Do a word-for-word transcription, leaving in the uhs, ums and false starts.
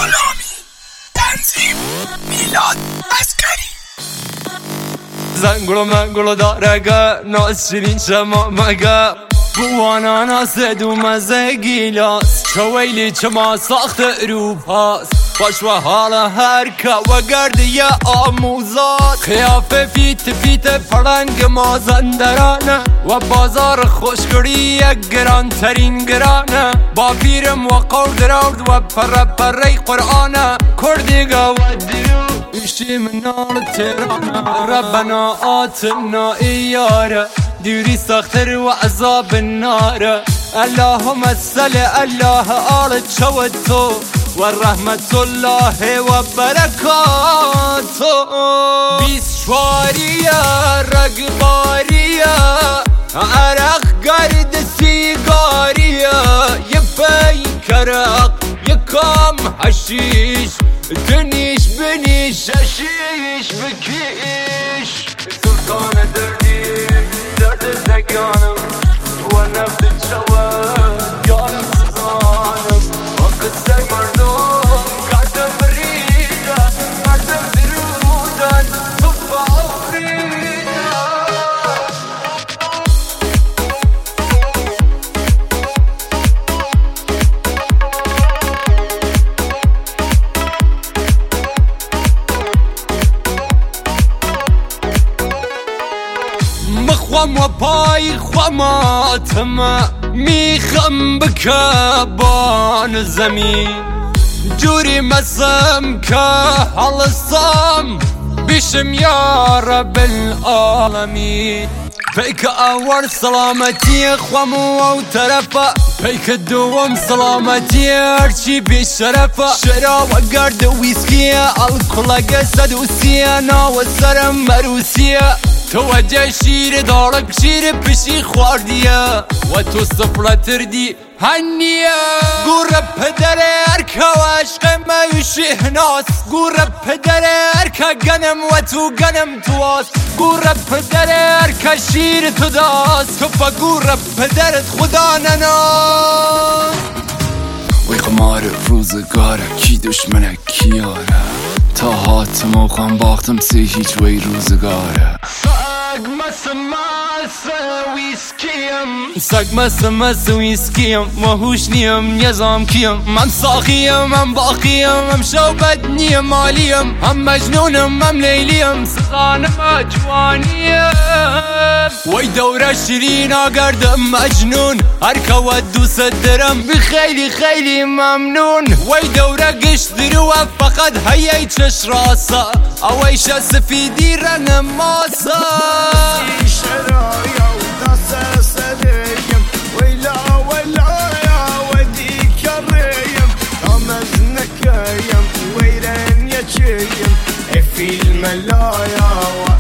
غلامی، تنظیم میلاد عسکری. زنگلو منگلو دارگه ناز شیرین شما مگه بوانا ناسد و مزه گیلاس چه ویلی چه ما ساخت اروپاست باش و حال هر که و گردی آموزات خیافه فیت فیت پرنگ مازندرانه و بازار خوشگری یک گران ترین گرانه با پیرم و قول درود و پر پره قرآنه کردیگه و دیو ایشی منال تیرانه ربنا آتنا ایاره دیوری ساختر و عذاب النار اللهم صل الله آل چوتو و رحمت الله و برکاتو بیسواریا رگباریا عرق گرد سیگاریا یه پیکرق یه کام حشیش دنیش بنیش ششیش بکیش سلطان دردی درد زگانم و نفت شواد یارم سزانم و قصه مردم کردم بریده مردم درودن تو فاوریده مخوام و پای خواماتم میخم بکبان زمین جوری مسم که حلصم بشم یا رب العالمین پیک اول سلامتی خوام و طرفا پیک دوم سلامتی هرچی بیشرفا شرا و گرد ویسکی الکلگه سدوسیه نا و سرم مروسیه توجه شیر دارک شیر پشی خواردیه و تو سفلتر دی هنیه گوره پدر ارکه و عشق میوشی هناس گوره پدر ارکه گنم و تو گنم تو آس گوره پدر ارکه شیر تو داست تو پا گوره پدرت خدا نناس وی قمار روزگاره کی دشمنه کی یاره تا هاتم و خان باختم سی هیچ وی روزگاره سگ مس مس ویسکیم سگ مس مس ویسکیم مهوش نیم نظام کیم من ساقیم من باقیم هم شوبت نیم مالیم هم مجنونم هم لیلیم سخانم اجوانیم وی دوره شیرین آگردم مجنون هرکه و دوست درم بخیلی خیلی ممنون وی دوره گشت درو فقط هیی چش راسا اویش سفیدی رن ماسا شرايا وداس سديم ويلا ويلا يا وديك الريم رمزنك يم ويرن يا شيم في الملايا